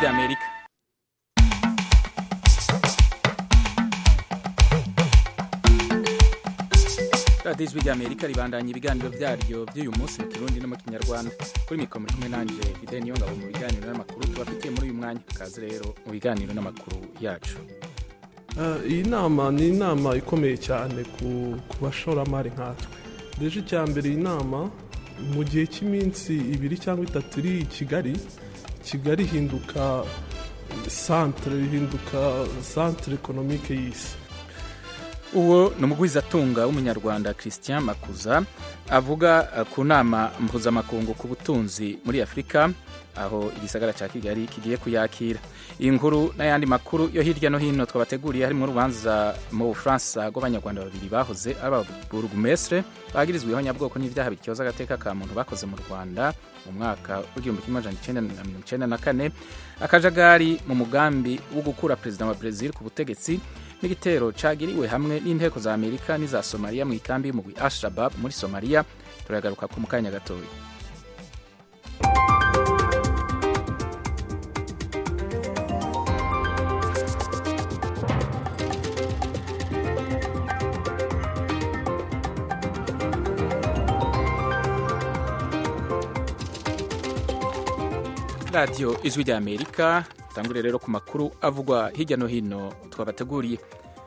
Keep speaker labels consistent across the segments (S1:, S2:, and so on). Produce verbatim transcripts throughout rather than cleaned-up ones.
S1: ry'Amerika. radiyo ijwi ry'Amerika ribandanya ibiganiro byaryo by'uyu munsi mu Kirundi no mu Kinyarwanda. Kuri mikoro muri kumwe nanje Fidel Niyongabo mu biganiro n'amakuru tubafitiye muri uyu mwanya. Kaze rero mu biganiro n'amakuru yacu.
S2: Iyi nama ni inama ikomeye cyane ku bashoramari nkatwe. Deje icya mbere iyi nama mu gihe cy'iminsi ibiri cyangwa itatu iri i Kigali, Kigali ihinduka centre, ihinduka centre économique y'isi.
S1: Uwo ni umugwizatunga w'umunyarwanda Christian Makuza avuga ku nama mpuzamakungu ku butunzi muri Afurika, aho igisagara ca Kigali kigiye kuyakira. Iyi nkuru n'ayandi makuru yo hirya no hino twabateguriye harimo urubanza mu Bufaransa rw'abanyarwanda babiri bahoze aba burugumestre bagirizweho nyabwoko n'ivyaha bityoza agateka ka muntu bakoze mu Rwanda mu mwaka w'igihumbi kimwe amajana icenda na mirongo icenda na kane, akajagari mu mugambi wo gukura perezida wa Brazil ku butegetsi n'igitero cagiriwe hamwe n'inteko za Amerika n'iza Somalia mu ikambi y'umugwi Al-Shabaab muri Somalia. Turagaruka ku mukanya gatoya. radiyo ijwi ry'Amerika. Tangure rero ku makuru avugwa hirya no hino twabateguriye.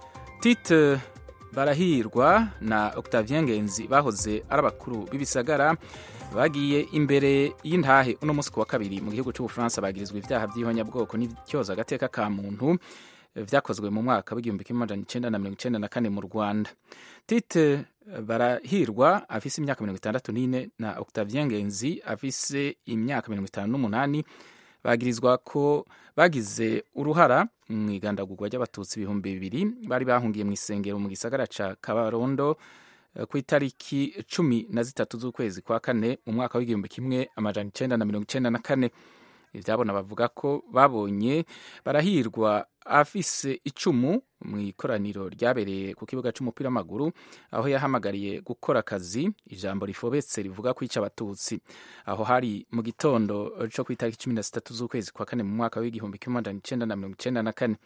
S1: Tite Barahirwa na Octavien Ngenzi bahoze ari abakuru b'ibisagara bagiye imbere y'intahe uno munsi ku wa kabiri mu gihugu cy'Ubufaransa bagirizwa ibyaha by'ihonyabwoko n'icyoza agateka ka muntu vyakozwe mu mwaka w'igihumbi kimwe amajana icenda na mirongo icenda na kane mu Rwanda. Tite Barahirwa afise imyaka mirongo itandatu n'ine na Octavien Ngenzi afise imyaka mirongo itanu n'umunani bagirizwa ko bagize uruhara mu igandagurwa ry'abatutsi ibihumbi bibiri bari bahungiye mu isengero mu gisagara ca Kabarondo ku itariki cumi na zitatu z'ukwezi kwa kane mu mwaka w'igihumbi kimwe amajana icenda na mirongo icenda na kane. Ivyabona bavuga ko babonye Barahirwa afise icumu mu ikoraniro ryabereye ku kibuga c'umupira w'amaguru aho yahamagariye gukora akazi, ijambo rifobetse rivuga kwica abatutsi. Aho hari mu gitondo co ku itariki cumi na zitatu z'ukwezi kwa kane mu mwaka w'igihumbi kimwe amajana icenda na mirongo icenda na kane.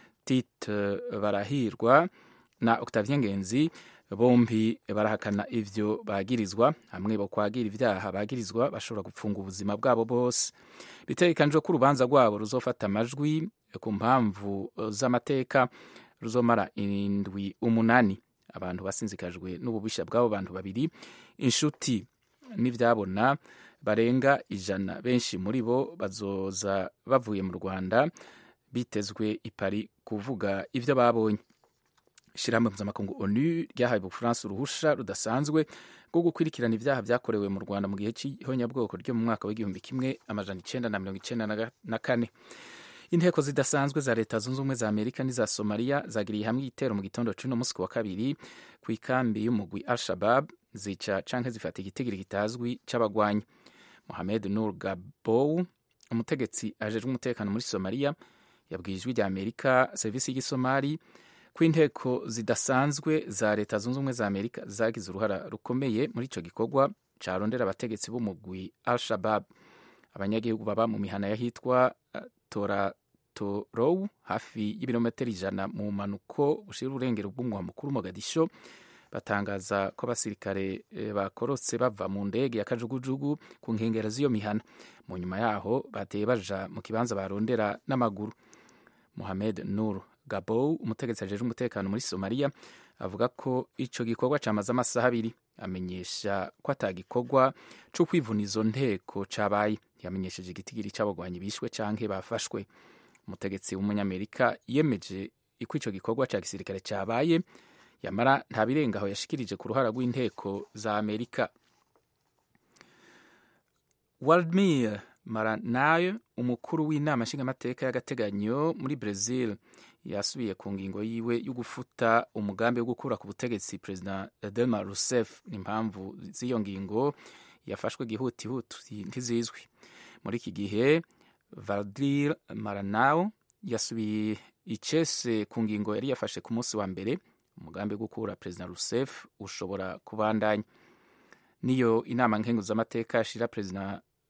S1: Tite Barahirwa na Octavien Ngenzi bombi barahakana ivyo bagirizwa, hamwe bo kwagira ivyaha bagirizwa bashobora gupfunga ubuzima bwabo bose. Bitegekanijwe ko urubanza rwabo ruzofata amajwi ku mpamvu z'amateka ruzomara indwi umunani. Abantu basinzikajwe n'ububisha bw'abo bantu babiri, inshuti n'ivyabona barenga ijana, benshi muri bo bazoza bavuye mu Rwanda bitezwe i Paris kuvuga ivyo babonye. Ishirahamwe mpuzamakungu ONU ryahaye Ubufaransa uruhusha rudasanzwe rwo gukurikirana ivyaha vyakorewe mu Rwanda mu gihe c'ihonyabwoko ryo mu mwaka w'igihumbi kimwe amajana icenda na mirongo icenda na kane. Inteko zidasanzwe za Leta Zunze Ubumwe za Amerika n'iza Somalia zagiriye hamwe igitero mu gitondo c'uno munsi wa kabiri ku ikambi y'umugwi Al-Shabaab, zica canke zifata igitigiri kitazwi c'abagwanyi. Mohamed Nur Gabou, umutegetsi ajejwe umutekano muri Somalia, yabwiye ijwi rya Amerika serivisi y'igisomali ko inteko zidasanzwe za Leta Zunze Ubumwe za Amerika zagize uruhara rukomeye muri ico gikorwa carondera abategetsi b'umugwi Al-Shabaab. Abanyagihugu baba mu mihana yahitwa Tora Torow hafi y'ibirometero ijana mu manuko bushira urengero bw'umwa mukuru Mogadisho batangaza ko abasirikare bakorotse bava mu ndege ya kajugujugu ku nkengera z'iyo mihana. Mu nyuma yaho bateye baja mu kibanza barondera n'amaguru. Mohamed Nur Gabou, umutegetsi ajejwe umutekano muri Somalia, avuga ko ico gikorwa camaze amasaha abiri. Amenyesha ko atagikorwa co kwivuna izo nteko cabaye. Yamenyesheje igitigiri c'abagwanyi bishwe canke bafashwe. Umutegetsi w'umunyamerika yemeje ko ico gikorwa ca gisirikare cabaye, yamara nta birengaho yashikirije ku ruhara rw'inteko za Amerika. Waldemir Maranayo, umukuru w'inama nshingamateka y'agateganyo muri Brazil, yasubiye ku ngingo yiwe yo gufuta umugambi wo gukura ku butegetsi President Dilma Rousseff. N'impamvu z'iyo ngingo yafashwe gihutihuti ntizizwi. Muri iki gihe Waldemir Maranayo yasubiye icese ku ngingo yari yafashe ku munsi wa mbere. Umugambi wo gukura President Rousseff ushobora kubandanya. Niyo inama nkenguzamateka shira President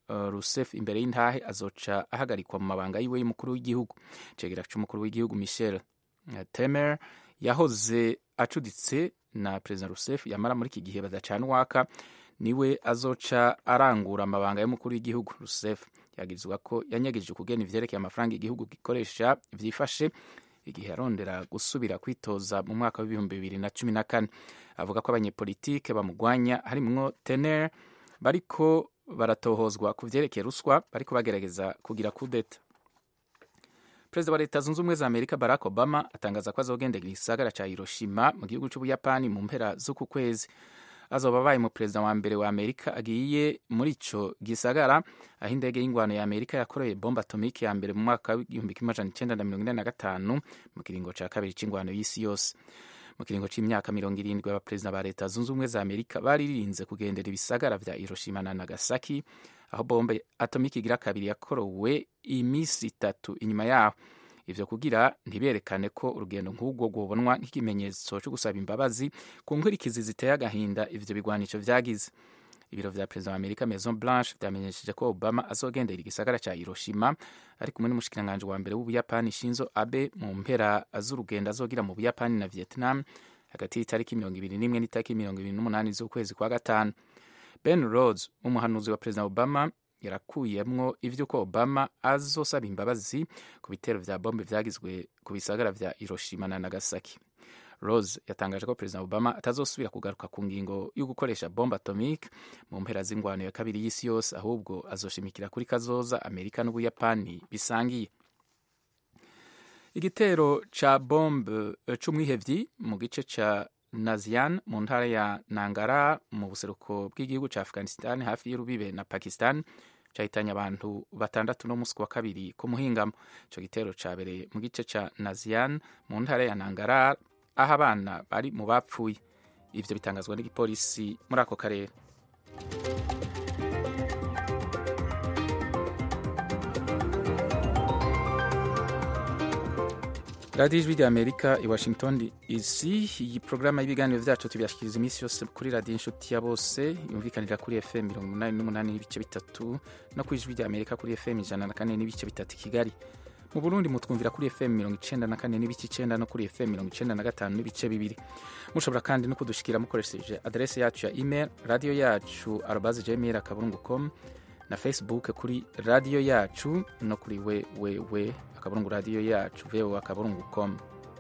S1: uh, Rousseff imbere y'intahe azoca ahagarikwa mu mabanga yiwe y'umukuru w'igihugu. Icegera c'umukuru w'igihugu Michel Temer yahoze acuditse na President Rousseff, yamara muri iki gihe badacana uwaka niwe azoca arangura amabanga y'umukuru w'igihugu. Rousseff yagirizwa ko yanyegeje kugena ivyerekeye amafaranga igihugu gikoresha vyifashe igihe arondera gusubira kwitoza mu mwaka w'ibihumbi bibiri na cumi na kane. Avuga ko abanyepolitike bamugwanya harimwo Tener bariko baratohozwa ku vyerekeye ruswa, bariko bagerageza kugira kudeta. Perezida wa Leta Zunze Ubumwe za Amerika Barack Obama atangaza ko azogendera igisagara ca Hiroshima mu gihugu c'Ubuyapani mu mpera z'uku kwezi. Azoba abaye mu perezida wa mbere wa Amerika agiye muri ico gisagara, aho indege y'ingwano ya Amerika yakoreye bomba atomike ya mbere mu mwaka w'igihumbi kimwe amajana icenda na mirongo ine na gatanu mu kiringo ca kabiri c'ingwano y'isi yose. Mu kiringo c'imyaka mirongo irindwi abaperezida ba Leta Zunze Ubumwe za Amerika baririnze kugendera ibisagara vya Hiroshima na Nagasaki, aho bombe atomike igira kabiri yakorowe imisi itatu inyuma yaho. Ivyo kugira ntiberekane ko urugendo nk'ubwo rwobonwa nk'ikimenyetso cyo gusaba imbabazi ku nkurikizi ziteye agahinda ivyo bigwanisho vyagize. Ibiro vya perezida wa Amerika Maison Blanche vyamenyesheje ko Obama azogendera igisagara ca Hiroshima ari kumwe n'umushikiranganje wa mbere w'Ubuyapani Shinzo Abe mu mpera z'urugendo azogira mu Buyapani na Vietnam hagati y'itariki mirongo ibiri n'imwe n'itariki mirongo ibiri n'umunani z'ukwezi kwa gatanu. Ben Rhodes, umuhanuzi wa perezida Obama, yarakuyemwo ivyo ko Obama azosaba imbabazi ku bitero vya bombe vyagizwe ku bisagara vya Hiroshima na Nagasaki. Rose yatangaje ko President Obama atazosubira kugaruka ku ngingo yo gukoresha bombe atomique mu mpera z'ingwano ya kabiri y'isi yose, ahubwo azoshimikira kuri kazoza Amerika n'Ubuyapani bisangiye. Igitero ca bombe c'umwihevyi mu gice ca Nazian mu ntara ya Nangara mu buseruko bw'igihugu ca Afghanistan hafi y'urubibe na Pakistan cahitanye abantu batandatu no musi wa kabiri ku muhingamo. Ico gitero cabereye mu gice ca Nazian mu ntara ya Nangara aho abana bari mu bapfuye. Ivyo bitangazwa n'igipolisi muri ako karere. Radio Ijwi rya Amerika i Washington D C. Iyi programa y'ibiganiro vyacu tubashikiriza imisi yose kuri radio Inshuti ya Bose yumvikanira kuri F M mirongo umunani n'umunani n'ibice bitatu no ku Ijwi rya Amerika kuri F M ijana na kane n'ibice bitatu Kigali. Mu Burundi mutwumvira kuri F M mirongo icenda na kane n'ibice icenda no kuri F M mirongo icenda na gatanu n'ibice bibiri. Mushobora kandi no kudushikira mukoresheje adresse yacu ya email radio yacu arobase gmail akaburungu com na Facebook kuri radio yacu no kuri we we we akaburungu radio yacu voa akaburungu com.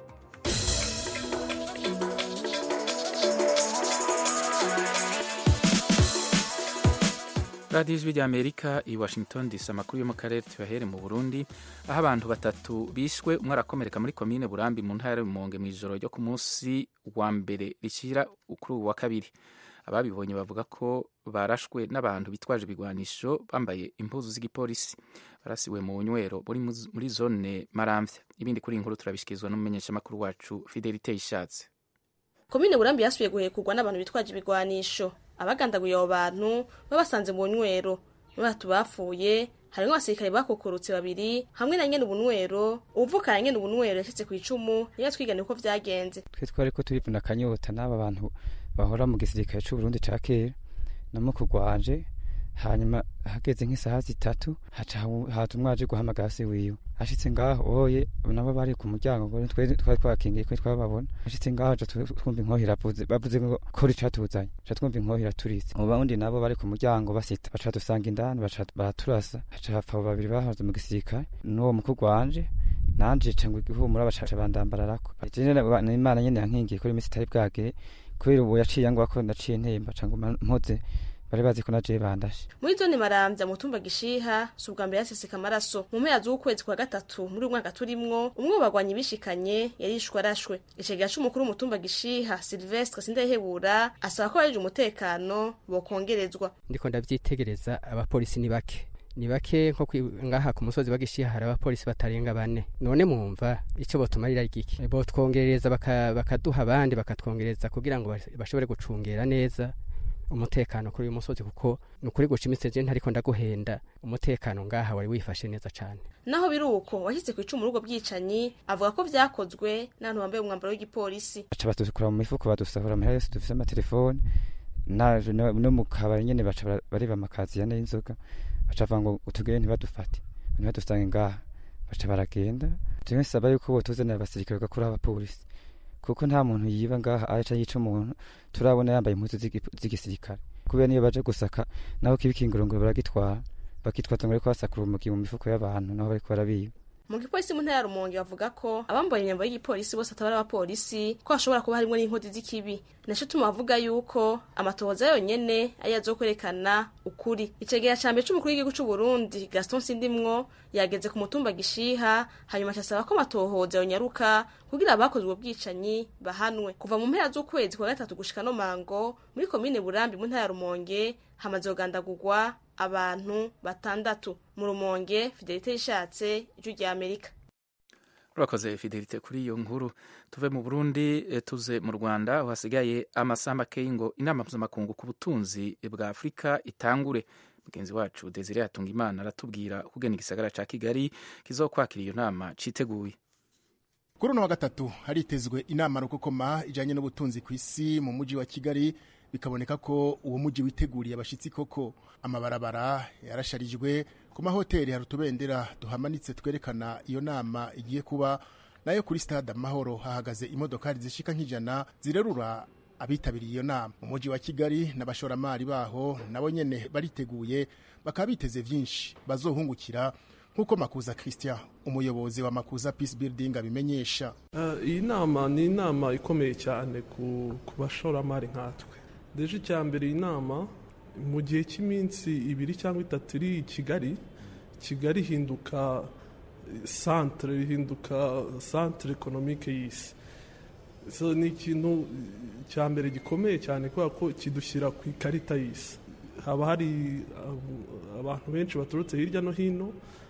S1: Radio Ijwi rya Amerika i Washington D C. Amakuru yo mu karere tubahere mu Burundi, aho abantu batatu bishwe, umwe arakomereka muri komine Burambi mu ntara ya Rumonge mu ijoro ryo ku munsi wa mbere rishira ukuri wa kabiri. Ababibonye bavuga ko barashwe n'abantu bitwaje ibigwanisho bambaye impuzu z'igipolisi. Barasiwe mu nywero muri zone Maramvya. Ibindi kuri inkuru turabishikizwa n'umumenyesha makuru wacu Fidelite Ishatse.
S3: Komine Burambi yasubiye guhekugwa n'abantu bitwaje ibigwanisho. Abagandaguye abo bantu babasanze mu nywero. Batu bapfuye harimo abasirikare bakokorotse babiri hamwe na nyene ubunwero. Uvuka nyene ubunwero yashitse ku icumu niyo twigane uko vyagenze.
S4: Twe twari ko turivuna kanyota n'aba bantu bahora mu gisirikare cy'u Burundi ca kera namukugwaje, hanyuma hageze nk'isaha zitatu haca haza umwaje guhamagara se wiwe. Ashitse ngaho oye nabo bari ku muryango ngo twe twari twakingiye ko twababona. Ashitse ngaho twumva inkohira bavuze bavuze ngo kuri catuzanye ca twumva inkohira turitse. Mu bandi nabo bari ku muryango basita baca dusanga indani baca baraturasa, haca hapfa babiri bahoze mu gisirikare n'uwo mukugwanje nanje cyangwa igihumura baca bandambararako. Imana nyene yankingiye kuri imisi itari bwagere kubera ubu yaciye ngo ko ndaciye ntemba cyangwa mpoze bari bazi ko naje bandashe.
S3: Muri zone Maramvya mu tumba gishiha subwa mbere yaseseka amaraso mu mpera z'ukwezi kwa gatatu muri umwaka turimwo, umwe bagwanye bishikanye yarishwe arashwe. Icegera c'umukuru mu tumba gishiha Sylvestre Sindahebura asaba ko baje umutekano bokongerezwa.
S5: Ndiko ndavyitegereza abapolisi ni bake ni bake nko ngaha ku musozi bagishiha hari abapolisi batarenga bane. None mumva ico botumarira igiki? Bo twongereza bakaduha abandi bakatwongereza kugira ngo bashobore gucungera neza umutekano kuri uyu musozi, kuko nukuri gucimitse je ntariko ndaguhenda umutekano ngaha wari wifashe neza cyane.
S3: Naho biruko washitse ku icumu rugo byicanyi avuga ko vyakozwe n'abantu bambaye umwambaro w'igipolisi.
S4: Aca batukura mu mifuko badusahura amahera yose dufise amatelefone naje no no mu kabari nyene baca bara- bareba amakazi yane y'inzoga baca bavuga ngo utugere ntibadufate ntibadusange ngaha baca baragenda jewe saba yuko botuzanira abasirikare bagakuraho abapolisi kuko nta muntu yiba ngaha aca yica umuntu turabona yambaye impuzu z'igi- z'igisirikare kubera niyo baje gusaka naho kibikingurunguru baragitwara bakitwaza ngo ariko basakura umugi mu mifuko y'abantu naho bariko barabiba
S3: mu gipolisi mu ntara ya Rumonge bavuga ko abambaye imyambaro y'igipolisi bose atabari abapolisi ko hashobora kuba harimo n'inkozi z'ikibi naco tuma bavuga yuko amatohoza yonyene ari azokwerekana ukuri icegera ca mbere c'umukuru w'igihugu c'u Burundi Gaston Sindimwo yageze ku mutumba Gishiha hanyuma acasaba ko amatohoza yonyaruka kugira abakoze ubwo bwicanyi bahanwe kuva mu mpera z'ukwezi kwa gatatu gushika no mango muri komine Burambi mu ntara ya Rumonge hamaze kugandagurwa abantu batandatu mu Rumonge Fidelite yishatse ijwi rya Amerika.
S1: urakoze Fidelite kuri iyo nkuru tuve mu Burundi eh, tuze mu Rwanda aho hasigaye amasaha makeyi ngo inama mpuzamakungu ku butunzi bwa Afurika itangure mugenzi wacu Desire Hatungimana aratubwira kugena igisagara ca Kigali kizokwakira iyo nama citeguye.
S6: Kuri uno wa gatatu haritezwe inama rukokoma ijanye n'ubutunzi ku isi mu muji wa Kigali bikaboneka ko uwo muji witeguriye abashitsi koko amabarabara yarasharijwe ku mahoteli hari utubendera duhamanitse twerekana iyo nama igiye kuba nayo kuri stade Amahoro hahagaze imodokari zishika nk'ijana zirerura abitabiriye iyo nama mu muji wa Kigali n'abashoramari baho nabo nyene bariteguye bakaba biteze vyinshi bazohungukira nkuko Makuza Christian umuyobozi wa Makuza Peace Building abimenyesha.
S2: Uh, iyi nama ni inama ikomeye cyane ku, ku bashoramari nkatwe deje cyambere iyi nama mu gihe cy'iminsi ibiri cyangwa itatu iri i Kigali Kigali hinduka centre hinduka centre économique y'isi so ni ikintu cyambere gikomeye cyane kubera ko kidushyira ku ikarita y'isi haba hari uh, abantu benshi baturutse hirya no hino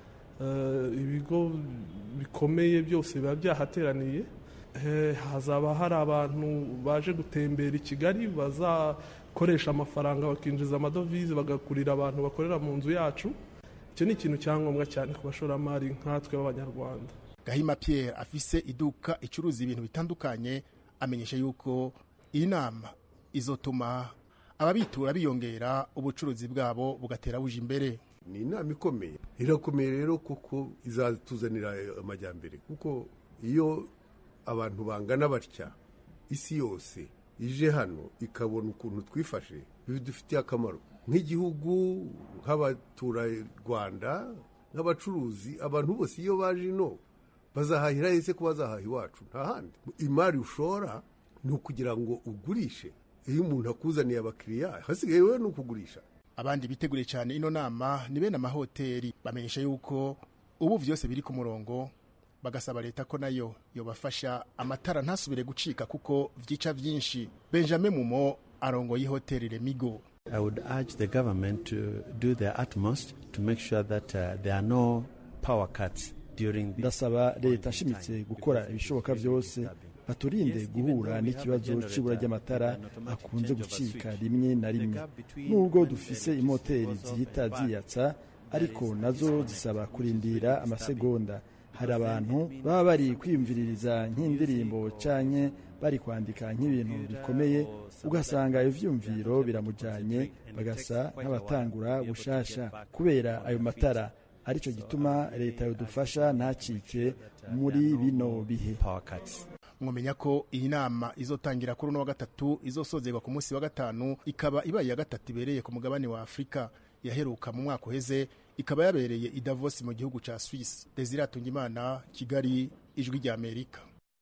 S2: uh, ibigo bikomeye byose biba byahateraniye eh, hazaba hari abantu baje gutembera i Kigali bazakoresha amafaranga bakinjiza amadovize bagakurira abantu bakorera mu nzu yacu icyo ni ikintu cyangombwa cyane ku bashoramari nkatwe b'abanyarwanda.
S6: Gahima Pierre afise iduka icuruza ibintu bitandukanye amenyesha yuko iyi nama izotuma ababitura biyongera ubucuruzi bwabo bugatera buje imbere.
S7: Ni inama ikomeye irakomeye rero kuko izatuzanira amajyambere kuko iyo abantu bangana batya isi yose ije hano ikabona ukuntu twifashe bidufitiye akamaro nk'igihugu nk'abatura Rwanda nk'abacuruzi abantu bose iyo baje no bazahahira ese ko bazahaha iwacu nta handi imari ushora ni ukugira ngo ugurishe iyo umuntu akuzaniye abakiriya hasigaye wewe ni ukugurisha.
S6: Abandi biteguriye cyane ino nama ni bene amahoteli bamenyesha yuko ubu vyose biri ku murongo bagasaba leta ko nayo yobafasha amatara ntasubire gucika kuko vyica vyinshi. Benjamin Mumo arongo y'ihoteli Remigo.
S8: I would urge the government to do their utmost to make sure that uh, there are no power cuts during the
S9: ndasaba leta ashimitse gukora ibishoboka byose baturinde guhura n'ikibazo cy'ibura ry'amatara akunze gucika rimwe na rimwe nubwo dufise imoteri zihita ziyatsa ariko nazo zisaba kurindira amasegonda. Hari abantu baba bari kwiyumviririza nk'indirimbo canke bari kwandika nk'ibintu bikomeye ugasanga ivyumviro biramujanye bagasa nk'abatangura gushasha kubera ayo matara arico gituma leta yodufasha ntacike muri bino bihe.
S6: Mwomenya ko iyi nama izotangira kuri uno wa gatatu izosozerwa ku munsi wa gatanu ikaba ibaye ya gatatu ibereye ku mugabane wa Afrika yaheruka mu mwaka uheze ikaba yabereye i Davos mu gihugu ca Swiss. Desire Hatungimana, Kigali, ijwi rya Amerika.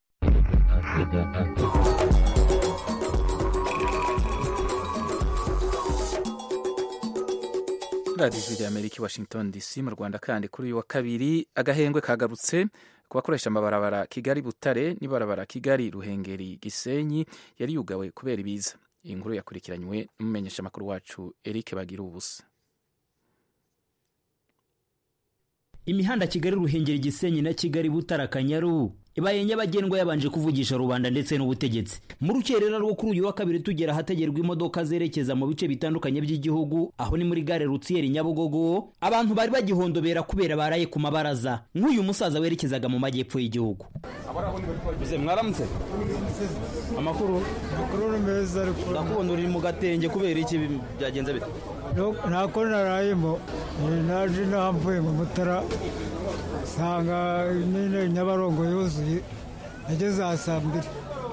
S1: Radio ijwi rya Amerika Washington D C mu Rwanda kandi kuri uyu wa kabiri agahengwe kagarutse kubakoresha amabarabara Kigali Butare n'ibarabara Kigali Ruhengeri Gisenyi yari yugawe kubera ibiza. Iyi nkuru yakurikiranywe n'umumenyesha makuru wacu Eric Bagira ubusa.
S10: Imihanda Kigali Ruhengeri Gisenyi na Kigali Butare Kanyaru ibaye nyabagendwa yabanje kuvugisha rubanda ndetse n'ubutegetsi. Mu rukerera rwo kuri uyu wa kabiri tugera hategerwa imodoka zerekeza mu bice bitandukanye by'igihugu, aho ni muri gare Rutsieri Nyabugogo, abantu bari bagihondobera kubera baraye ku mabaraza nk'uyu musaza werekezaga mu majyepfo y'igihugu.
S11: Bize mwaramutse amakuru
S12: amakuru meza ariko
S11: ndakubona uri mu gatenge kubera iki byagenze bite?
S12: Ntako narayemo naje namvuye mu Mutara sanga nyine Nyabarongo yuzuye ageze asambira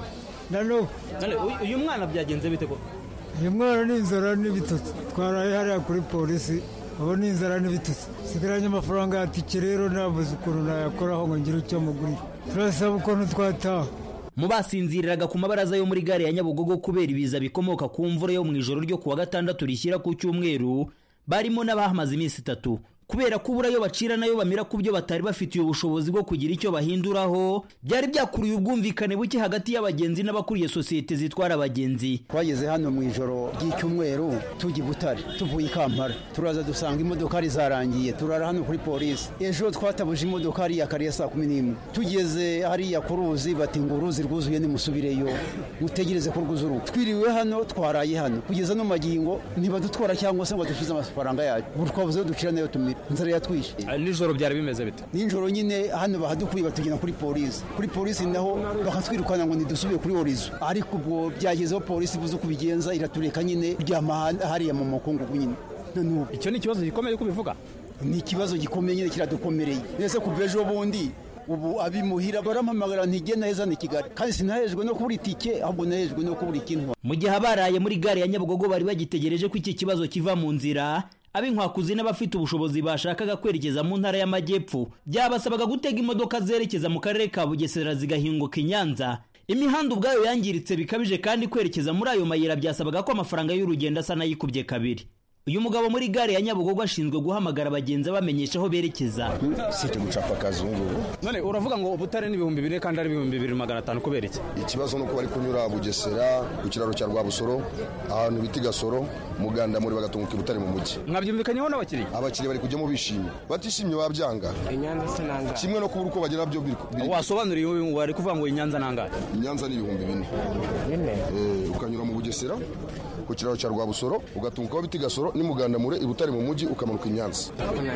S12: nano
S11: uyu mwana byagenze bite ko?
S12: Uyu mwana ni inzara n'ibitutsi twaraye hariya kuri polisi abo ni inzara n'ibitutsi sigaranye amafaranga ya tike rero nabuze ukuntu nayakoraho ngo ngire icyo mugurira turasaba ukuntu twataha.
S10: Mu basinziriraga ku mabaraza yo muri gare ya Nyabugogo kubera ibiza bikomoka ku mvura yo mu ijoro ryo kuwa gatandatu rishyira ku cyumweru barimo n'abahamaze iminsi itatu kubera kubura yo bacira nayo bamira ku byo batari bafitiye ubushobozi bwo kugira icyo bahinduraho. Byari byakuruye ubwumvikane buke hagati y'abagenzi n'abakuriye sosiyete zitwara abagenzi.
S13: Twageze hano mu ijoro ry'icyumweru tujya Butare tuvuye i Kampala turaza dusanga imodoka ari zarangiye turara hano kuri polisi. Ejo twatabuje imodoka ari yakariye saa kumi n'imwe tugeze hariya ku ruzi bati ngo uruzi rwuzuye nimusubireyo mutegereze ko rwuzuru. Twiriwe hano twaraye hano kugeza no magingo ntibadutwara cyangwa se ngo dushize amafaranga yacu twabuze dukira nayo tumira nzara yatwishe.
S11: Nijoro byari bimeze bite?
S13: Nijoro nyine hano bahadukuye batugena kuri polisi kuri polisi naho bakatwirukana ngo ntidusubiye kuri Orizo, ariko ubwo byagezeho polisi buze kubigenza iratureka nyine ryama hariya mu makungu nyine.
S11: Icyo ni ikibazo gikomeye kubivuga?
S13: Ni ikibazo gikomeye nyine kiradukomereye nese kuva ejo bundi ubu abimuhira barampamagara ntigena heza ni Kigali kandi sinahejwe no kubura itike ahubwo nahejwe no kubura ikintu.
S10: Mu gihe abaraye muri gare ya Nyabugogo bari bagitegereje ko iki kibazo kiva mu nzira, ab'inkwakuzi n'abafite ubushobozi bashakaga kwerekeza mu ntara y'amajyepfo byabasabaga gutega imodoka zerekeza mu karere ka Bugesera zigahinguka i Nyanza. Imihanda ubwayo yangiritse bikabije kandi kwerekeza muri ayo mayira byasabaga ko amafaranga y'urugendo asa n'ayikubye kabiri. Uyu mugabo muri gare ya Nyabugogo ashinzwe guhamagara abagenzi bamenyesha aho berekeza.
S14: Sije gucapa kazungu.
S11: None uravuga ngo Butare n'ibihumbi bine kandi ari ibihumbi bibiri magana atanu kubera iki?
S14: Ikibazo nuko bari kunyura Bugesera ku kiraro cya Rwabusoro ahantu biti Gasoro Muganda muri bagatunguka Butare mu mujyi.
S11: Mwabyumvikanyeho n'abakiri?
S14: Abakiri bari kujya mu bishimye batishimye babyanga.
S11: Inyanza sinanga.
S14: Kimwe no kubura uko bagera byo biri.
S11: Wasobanuriye wari kuvuga ngo Inyanza nangahe?
S14: Inyanza ni ibihumbi bine. Bine. Eh ukanyura mu Bugesera ku kiraro cya Rwabusoro ugatunguka biti Gasoro ni Muganda mure Ibutare mu mujyi ukamanuka Inyanza.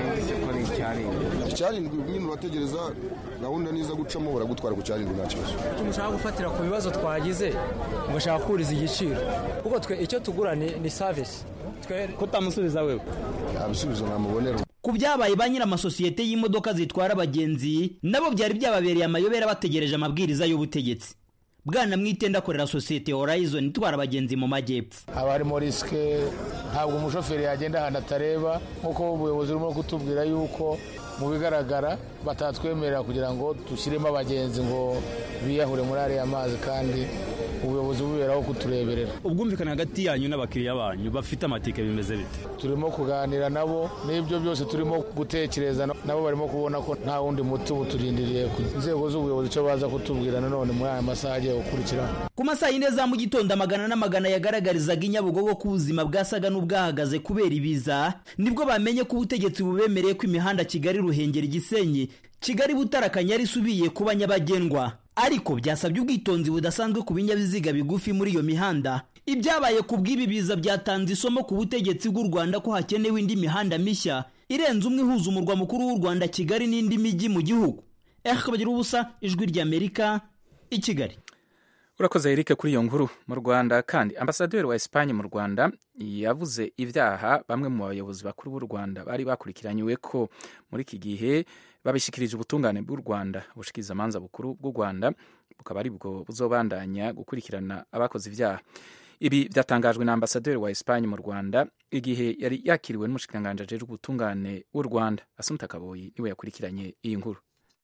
S14: Icyarindwi nyine urategereza gahunda niza gucamo baragutwara ku cyarindwi nta kibazo.
S15: Tumushaka gufatira ku bibazo twagize ngo shaka kuriza igiciro. Kuko twe icyo tugura ni, ni service. Twe
S11: kutamusubiza wewe.
S14: Abisubizo namubonera.
S10: Ku byabaye ba nyira amasosiyete y'imodoka zitwara abagenzi nabo byari byababereye amayobera bategereje amabwiriza y'ubutegetsi. Bwana Mwitenda akorera sosiyete Horizon itwara abagenzi mu majyepfo.
S16: Abarimo riske ntabwo umushoferi yagenda ahantu atareba nk'uko ubuyobozi burimo kutubwira yuko mu bigaragara batatwemerera kugira ngo dushyiremo abagenzi ngo biyahure muri ariya mazi kandi ubuyobozi buberaho kutureberera.
S11: Ubwumvikane hagati yanyu n'abakiriya banyu bafite amatike bimeze bite?
S16: Turimo kuganira nabo n'ibyo byose turimo gutekereza nabo barimo kubona ko nta wundi muti uturindiriye ku nzego z'ubuyobozi cyo baza kutubwira nanone muri aya masaha agiye gukurikira.
S10: Ku masaha y'ine za mu gitondo amagana n'amagana yagaragarizaga Inyabugogo ko ubuzima bwasaga n'ubwahagaze kubera ibiza nibwo bamenye ko ubutegetsi bubemereye ko imihanda Kigali Ruhengeri Gisenyi Kigali Butare Akanyari isubiye kuba nyabagendwa, ariko byasabye ubwitonzi budasanzwe ku binyabiziga bigufi muri iyo mihanda. Ibyabaye ku bw'ibi biza byatanze isomo ku butegetsi bw'u Rwanda ko hakenewe indi mihanda mishya irenze umwe ihuza umurwa mukuru w'u Rwanda Kigali n'indi mijyi mu gihugu. Eric Bagira ubusa ijwi ry'Amerika i Kigali.
S1: Urakoze Eric kuri iyo nkuru. Mu Rwanda kandi ambasaderi wa Espagne mu Rwanda yavuze ibyaha bamwe mu bayobozi bakuru b'u Rwanda bari bakurikiranywe ko muri iki gihe babishikirije ubutungane bw'u Rwanda. Ubushikiriza amanza bukuru bw'u Rwanda bukaba ari bwo buzobandanya gukurikirana abakoze ibyaha. Ibi byatangajwe na ambasaderi wa Espagne mu Rwanda igihe yari yakiriwe n'umushikiranganje ajejwe ubutungane w'u Rwanda. Assumpta Kaboyi niwe yakurikiranye iyi nkuru.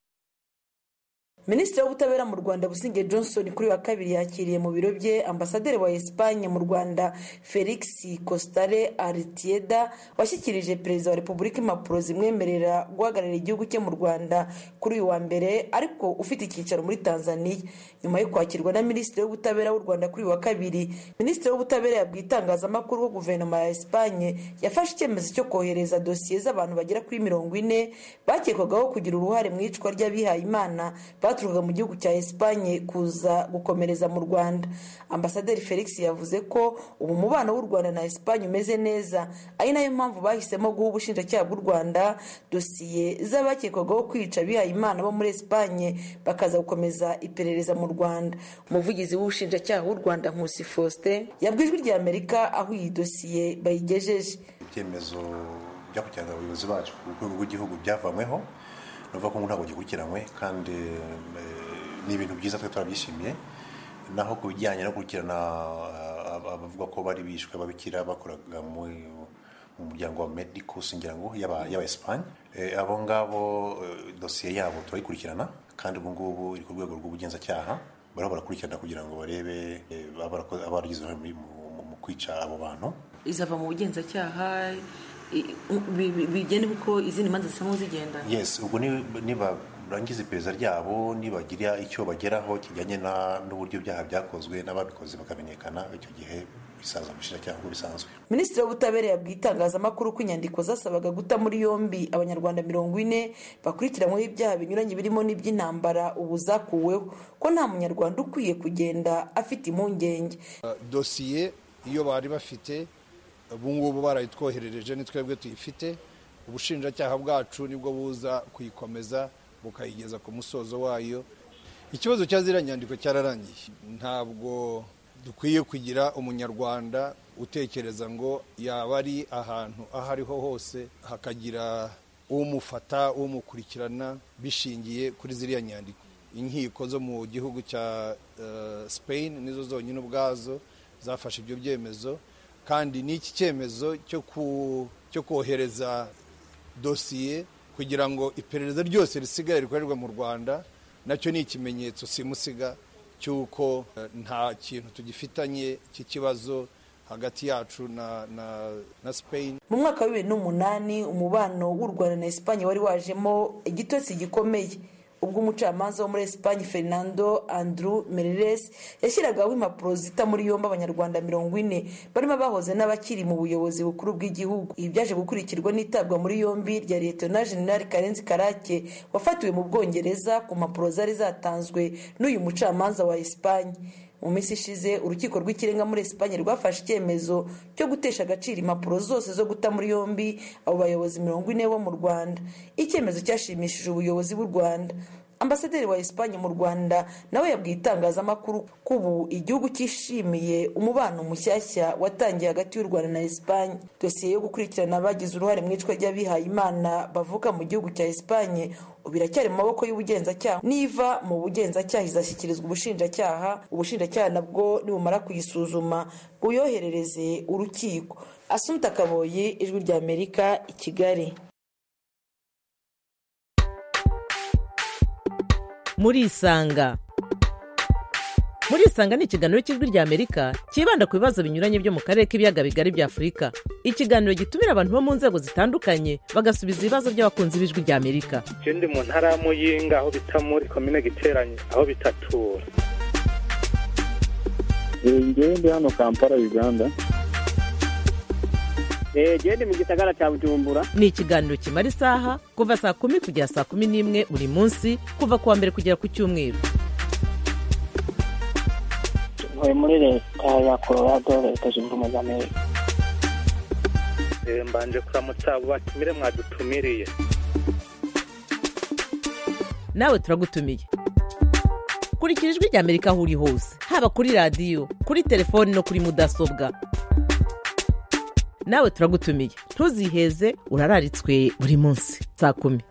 S17: Minisitiri w'ubutabera mu Rwanda Busingye Johnson kuri wa kabiri yakiriye mu biro bye ambasaderi wa Espagne mu Rwanda Felix Costare Artieda washyikirije perezida wa Repubulika impapuro zimwemerera guhagararira igihugu cye mu Rwanda kuri uyu wa mbere, ariko ufite icyicaro muri Tanzania. Nyuma yo kwakirwa na Minisitiri w'ubutabera w'u Rwanda kuri uyu wa kabiri, Minisitiri w'ubutabera yabwiye itangazamakuru ko guverinoma ya Espagne yafashe icyemezo cyo kohereza dosiye z'abantu bagera kuri mirongo ine bakekwagaho kugira uruhare mu icwa ry'abihaye Imana baturukaga mu gihugu cya Espagne kuza gukomereza mu Rwanda. Ambasaderi Felix yavuze ko ubu umubano w'u Rwanda na Espagne umeze neza, ari nayo mpamvu bahisemo guha ubushinjacyaha bw'u Rwanda dosiye z'abakekwagaho kwica bihaye Imana bo muri Espagne bakaza gukomeza iperereza mu Rwanda. Umuvugizi w'ubushinjacyaha w'u Rwanda Nkusi Faustin yabwiye Ijwi ry'Amerika aho iyi dosiye bayigejeje.
S18: Ibyemezo byakurikirana abayobozi bacu ku rwego rw'igihugu byavanyweho, nuvuga ko ntabwo gikurikiranywe kandi ni ibintu byiza twe turabyishimiye. Naho ku bijyanye no gukurikirana abavuga ko bari bishwe babikira bakoraga mu muryango wa Medicus ngira ngo yaba yaba Espagne, abo ngabo dosiye yabo turayikurikirana kandi ubu ngubu iri ku rwego rw'ubugenzacyaha, baraba barakurikirana kugira ngo barebe abaragize mu kwica abo bantu.
S17: Izava mu bugenzacyaha bigene kuko izindi manza zisanzwe zigenda.
S18: Yes, ubwo niba rangiza iperereza ryabo, nibagira icyo bageraho kijyanye n'uburyo byaha byakozwe n'ababikoze bakamenyekana, icyo gihe bisaza umushinjacyaha uko bisanzwe.
S17: Minisitiri w'Ubutabera yabwiye itangazamakuru ko inyandiko zasabaga guta muri yombi abanyarwanda mirongo ine bakurikiranyweho ibyaha binyuranye birimo n'iby'intambara ubu zakuweho, ko nta munyarwanda ukwiye kugenda afite impungenge.
S19: Uh, dosiye iyo bari bafite ubu ngubu barayitwoherereje, ni twebwe tuyifite. Ubushinjacyaha bwacu nibwo buza kuyikomeza bukayigeza ku musozo wayo. Ikibazo cya ziriya nyandiko cyararangiye. Ntabwo dukwiye kugira umunyarwanda utekereza ngo yaba ari ahantu aho ariho hose hakagira umufata umukurikirana bishingiye kuri ziriya nyandiko. Inkiko zo mu gihugu cya uh, Spain nizo zonyine ubwazo zafashe ibyo byemezo, kandi n'iki cyemezo cyo ku cyo kohereza dosiye kugira ngo iperereza ryose risigaye rikorerwa mu Rwanda nacyo ni ikimenyetso simusiga cyuko nta kintu tugifitanye cy'ikibazo hagati yacu na na na Spain.
S17: Mu mwaka wa bibiri n'umunani umubano w'u Rwanda na Espagne wari wajemo igitotsi gikomeye, ubwo umucamanza wo muri Espagne Fernando Andrew Meireles yashyiragaho impapuro zita muri yombi abanyarwanda mirongo ine barimo bahoze n'abakiri mu buyobozi bukuru bw'igihugu. Ibi byaje gukurikirwa n'itabwa muri yombi rya Lieutenant General Karenzi Karake wafatiwe mu Bwongereza ku mpapuro zari zatanzwe n'uyu mucamanza wa Espagne. Mu minsi ishize urukiko rw'ikirenga muri Espagne rwafashe icyemezo cyo gutesha agaciro impapuro zose zo guta muri yombi abo bayobozi mirongo ine bo mu Rwanda. Icyemezo cyashimishije ubuyobozi bw'u Rwanda. Ambasaderi wa Espagne mu Rwanda nawe yabwiye itangazamakuru ko ubu igihugu cyishimiye umubano mushyashya watangiye hagati y'u Rwanda na Espagne. Dosiye yo gukurikirana abagize uruhare mu icwa ry'abihaye Imana bavuka mu gihugu cya Espagne biracyari mu maboko y'ubugenzacyaha. Niva mu bugenzacyaha izashyikirizwa ubushinjacyaha, ubushinjacyaha nabwo nibumara kuyisuzuma buyoherereze urukiko. Assumpta Kaboyi, Ijwi ry'Amerika, i Kigali.
S20: Muri Isanga. Muri Isanga ni ikiganiro cy'Ijwi ry'Amerika kibanda ku bibazo binyuranye byo mu karere k'ibiyaga bigari bya Afurika. Ikiganiro gitumira abantu bo mu nzego zitandukanye bagasubiza ibibazo by'abakunzi b'Ijwi ry'Amerika.
S21: Je ndi mu ntara ya Muyinga aho bita muri commune Giteranye aho bitatura.
S22: Ngewe ndi hano Kampala Uganda.
S23: Eh je ndi mu gisagara cya Bujumbura.
S20: Ni ikiganiro kimara isaha kuva saa kumi kugera saa kumi n'imwe buri munsi kuva kuwa mbere kugera ku cyumweru.
S23: Ntuye muri leta ya Colorado, leta zunze ubumwe za Amerika.
S21: Eh mbanje kuramutsa batumire mwadutumiriye.
S20: Nawe turagutumiye. Kurikira Ijwi ry'Amerika aho uri hose, haba kuri radio, kuri telefone no kuri mudasobwa. Nawe turagutumiye. Ntuziheze, urararitswe buri munsi saa kumi.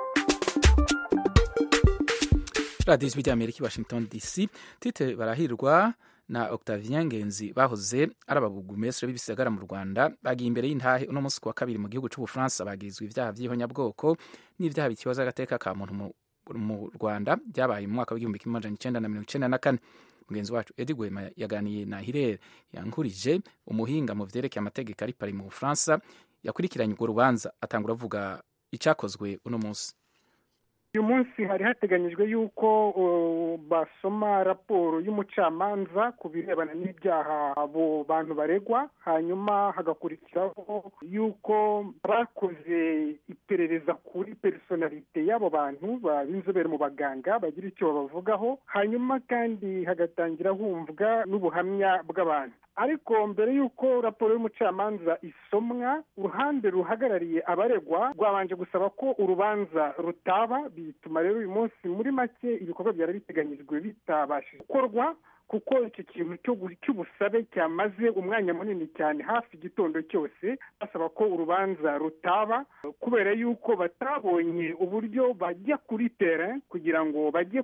S1: Radio Ijwi ry'Amerika, Washington D C. Tite Barahirwa na Octavien Ngenzi bahoze arababugumestre b'ibisagara mu Rwanda bagiye imbere y'intahe uno munsi kwa kabiri mu gihugu cy'u Bufaransa bagizwe ibyaha by'ihonyabwoko n'ibyaha bikibaza agateka ka muntu mu Rwanda byabaye mu mwaka w'igihumbi kimwe amajana icenda na mirongo icenda na kane. Mugenzi wacu Edi Gwema yaganiye na Hirere Yankurije, umuhinga mu vyerekeye amategeko ari Paris mu Bufaransa, yakurikiranye urwo rubanza atangura avuga icyakozwe uno munsi.
S3: uyu munsi hari hateganyijwe yuko uh, basoma raporo y'umucamanza ku birebana n'ibyaha abo bantu baregwa, hanyuma hagakurikiraho yuko bakoze iperereza kuri personalite y'abo bantu b'inzobere mu baganga bagira icyo babavugaho, hanyuma kandi hagatangira humvwa n'ubuhamya bw'abantu. Ariko mbere y'uko raporo y'umucamanza isomwa, uruhande ruhagarariye abaregwa rwabanje gusaba ko urubanza rutaba, bituma rero uyu munsi muri make ibikorwa byari biteganyijwe bitabashije gukorwa, kuko icyo kintu cy'ubusabe cyamaze umwanya munini cyane, hafi igitondo cyose basaba ko urubanza rutaba, kubera yuko batabonye uburyo bajya kuri terrain kugira ngo bajye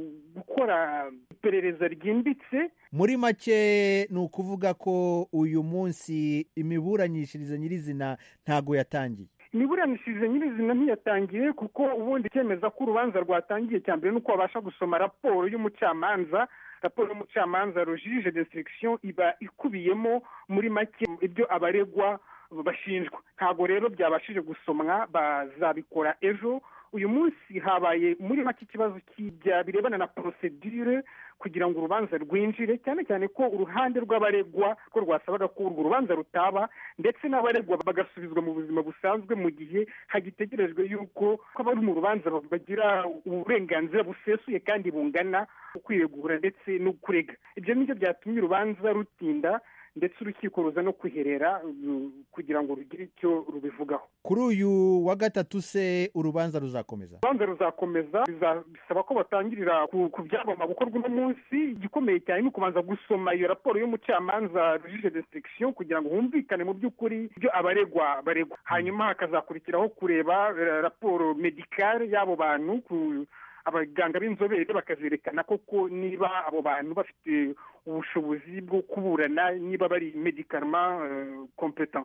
S3: gukora iperereza ryimbitse.
S4: Muri make ni ukuvuga ko uyu munsi imiburanishirize nyirizina ntago yatangiye.
S3: Imiburanishirize nyirizina ntiyatangiye, kuko ubundi cyemeza ko urubanza rwatangiye cya mbere nuko babasha gusoma raporo y'umucamanza. Raporo y'umucamanza rojije d'instruction iba ikubiyemo muri make ibyo abaregwa bashinjwa. Ntago rero byabashije gusomwa, bazabikora ejo. Uyu munsi habaye muri make ikibazo kijya birebana na procedure kugira ngo urubanza rwinjire, cyane cyane ko uruhande rw'abaregwa ko rwasabaga ko urwo rubanza rutaba, ndetse n'abaregwa bagasubizwa mu buzima busanzwe mu gihe hagitegerejwe yuko abari mu rubanza bagira uburenganzira busesuye kandi bungana kwiregura ndetse no kurega. Ibyo nibyo byatumye urubanza rutinda, ndetse urukiko ruza no kwiherera kugira ngo rugire icyo rubivugaho.
S4: Kuri uyu wa gatatu se urubanza ruzakomeza? Urubanza
S3: ruzakomeza, bisaba ko batangirira ku byagomba gukorwa uno munsi. Igikomeye cyane ni ukubanza gusoma iyo raporo y'umucamanza rujije d'instruction kugira ngo humvikane mu by'ukuri ibyo abaregwa baregwa, hanyuma hakazakurikiraho kureba raporo medicale y'abo bantu, abaganga b'inzobere bakazerekana koko niba abo bantu bafite ubushobozi bwo kuburana, niba bari medicalement uh, competent.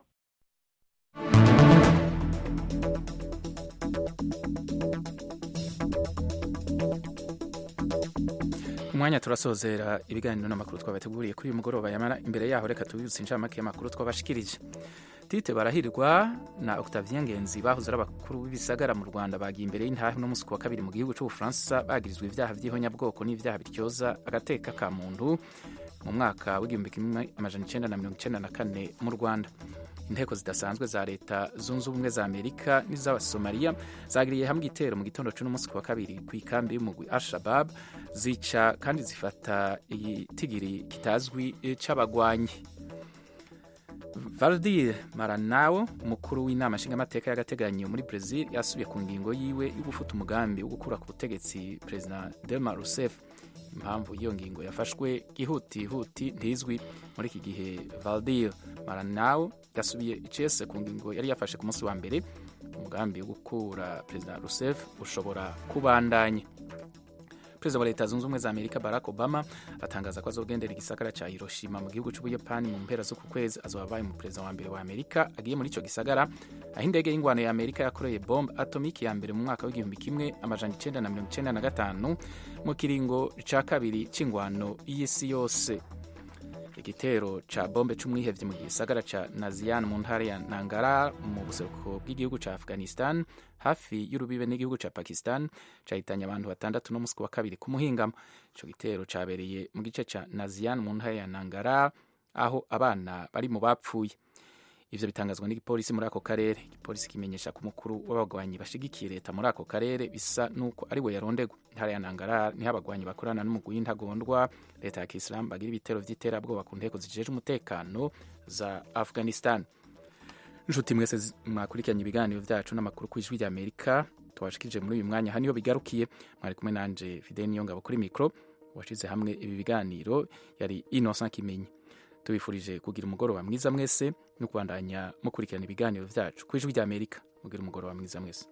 S1: umwanya turasozera ibiganiro n'amakuru twabateguriye kuri uyu mugoroba. Yamara imbere yaho reka tubibutse inshamake y'amakuru twabashikirije. Tite Barahirwa na Octavien Ngenzi bahoze ari abakuru b'ibisagara mu Rwanda bagiye imbere y'intahe no musi wa kabiri mu gihugu cy'Ubufaransa bagirizwa ibyaha by'ihonyabwoko n'ibyaha bityoza agateka ka muntu mu mwaka w'igihumbi kimwe amajana icenda na mirongo icenda na kane mu Rwanda. Inteko zidasanzwe za leta zunze ubumwe za Amerika n'iz'Abasomaliya zagiriye hamwe igitero mu gitondo cy'uno musi wa kabiri ku ikambi y'umugwi Al-Shabaab, zica kandi zifata igitigiri kitazwi c'abagwanyi. Valdir Maranao, umukuru w'inama nshingamateka y'agateganyo muri Brazil, yasubiye ku ngingo yiwe yo gufuta umugambi wo gukura ku butegetsi Perezida Dilma Rousseff. Impamvu iyo ngingo yafashwe ihutihuti ntizwi. Muri iki gihe Valdir Maranao yasubiye icese ku ngingo yari yafashe ku munsi wa mbere. Umugambi wo gukura Perezida Rousseff ushobora kubandanya. Perezida wa leta zunze ubumwe za Amerika Barack Obama atangaza ko azogendera igisagara ca Hiroshima mu gihugu c'Ubuyapani mu mpera zo ku kwezi. Azoba abaye mu perezida wa mbere wa Amerika agiye muri ico gisagara, aho indege y'ingwano ya Amerika yakoreye bombe atomiki ya mbere mu mwaka w'igihumbi kimwe amajana icenda na mirongo icenda na gatanu mu kiringo ca kabiri c'ingwano y'isi yose. Igitero ca bombe c'umwihevye mu gisagara ca Nazian mu ntara ya Nangara mu buseruko bw'igihugu ca Afghanistan hafi y'urubibe n'igihugu ca Pakistan cahitanye abantu batandatu no musi wa kabiri ku muhingamo. Ico gitero cabereye mu gice ca Nazian mu ntara ya Nangara aho abana bari mu bapfuye. Ivyo bitangazwa n'igipolisi muri ako karere. Igipolisi kimenyesha ko umukuru w'abagwanyi bashigikiye leta muri ako karere bisa nuko ari we yarondegwa. Intara ya Nangara niho abagwanyi bakorana n'umugwi w'intagondwa leta ya Kisilamu bagira ibitero vy'iterabwoba ku nteko zijeje umutekano za Afghanistan. Nshuti mwese mwakurikiranye ibiganiro vyacu n'amakuru ku ijwi rya Amerika twashikije muri uyu mwanya. Haniho bigarukiye. Mwari kumwe nanje Fidel Niyongabo kuri mikro. Washize hamwe ibi biganiro yari Innocent Kimenyi. Tubifurije kugira umugoroba mwiza mwese no kubandanya mukurikirana ibiganiro vyacu ku ijwi rya Amerika. Mugira umugoroba mwiza mwese.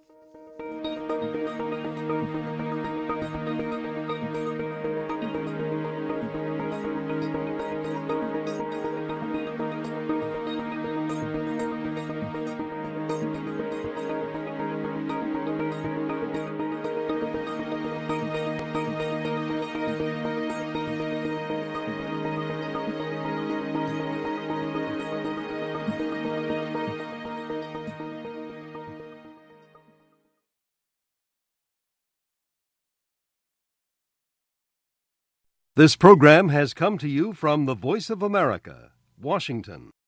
S2: This program has come to you from the Voice of America, Washington.